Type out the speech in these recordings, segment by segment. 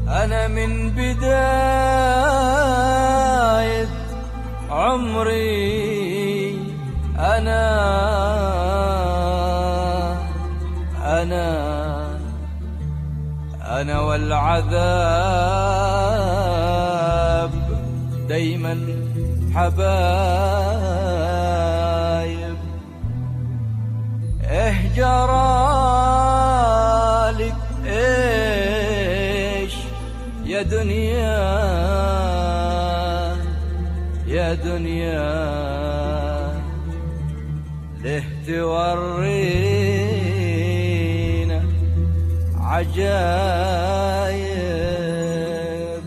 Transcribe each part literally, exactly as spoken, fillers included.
أنا من بداية عمري أنا أنا أنا والعذاب دايما حبايب. إيه جرالك إيش يا دنيا يا دنيا، ليه تورينا عجايب؟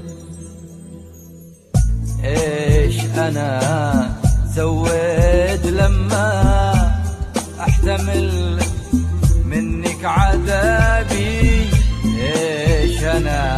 ايش انا سويت لما احتمل منك عذابي؟ ايش انا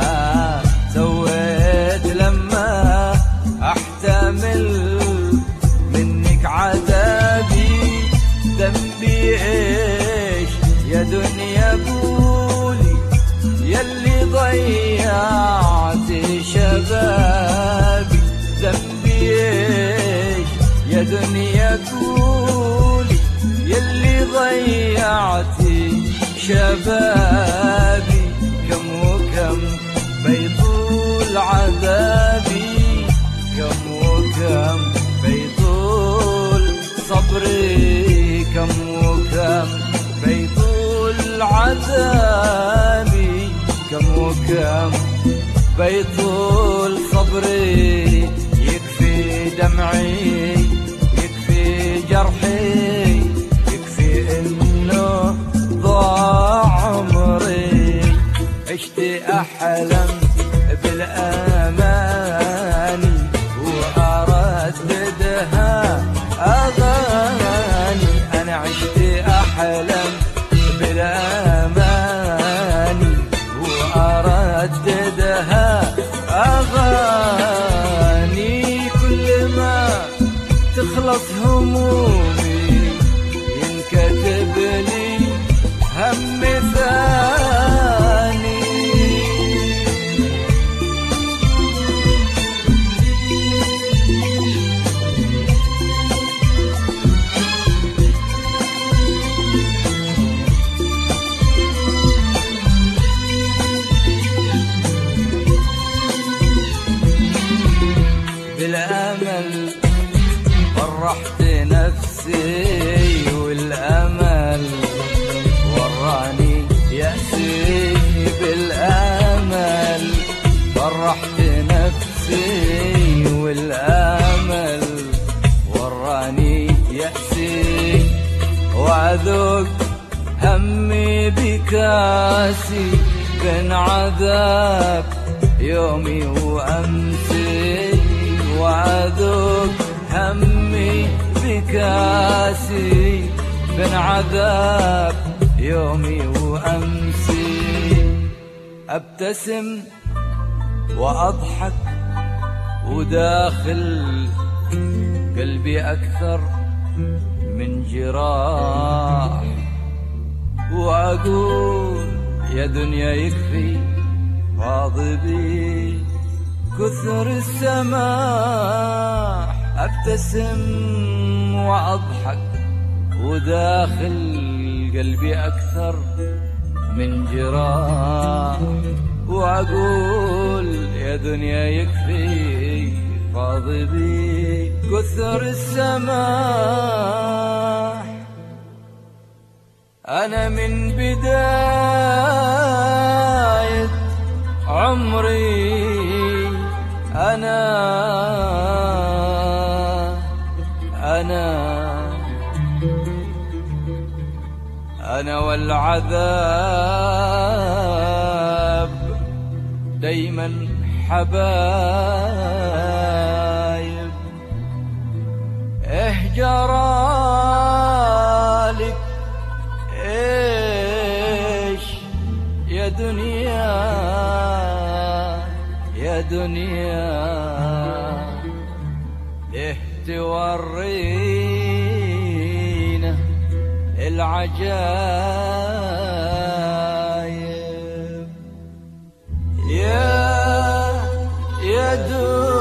سويت لما احتمل منك عذابي؟ ذنبي ايش يا دنيا قولي، يلي ضيعت شبابي؟ ذنبي ايش يا دنيا قولي، يلي ضيعت شبابي؟ كم وكم بيطول عذابي، كم وكم بيطول صبري، كم وكم بيطول عذابي، كم وكم بيطول صبري؟ يكفي دمعي يكفي جرحي، يكفي انه ضاع عمري. عشت احلم بالاماني وارددها اغاني، انا عشت احلم بالاماني وارددها اغاني. كل ما تخلص همومي ينكتب لي هم ثاني. بالأمل فرحت نفسي والأمل وراني يأسي، بالأمل فرحت نفسي والأمل وراني يأسي، وأذوق همي بكاسي بين عذاب يومي وأمسي، وأذوق همي بكاسي بين عذاب يومي وأمسي. أبتسم وأضحك وداخل قلبي أكثر من جراح، وأقول يا دنيا يكفي راضي بي كثر السماح. أبتسم وأضحك وداخل قلبي أكثر من جراح، وأقول يا دنيا يكفي فاضي بي كثر السماح. أنا من بداية عمري أنا أنا أنا والعذاب دايما حبايب. إيه جرالك إيش يا دنيا يا دنيا، ليه تورينا العجايب؟ يا يا دنيا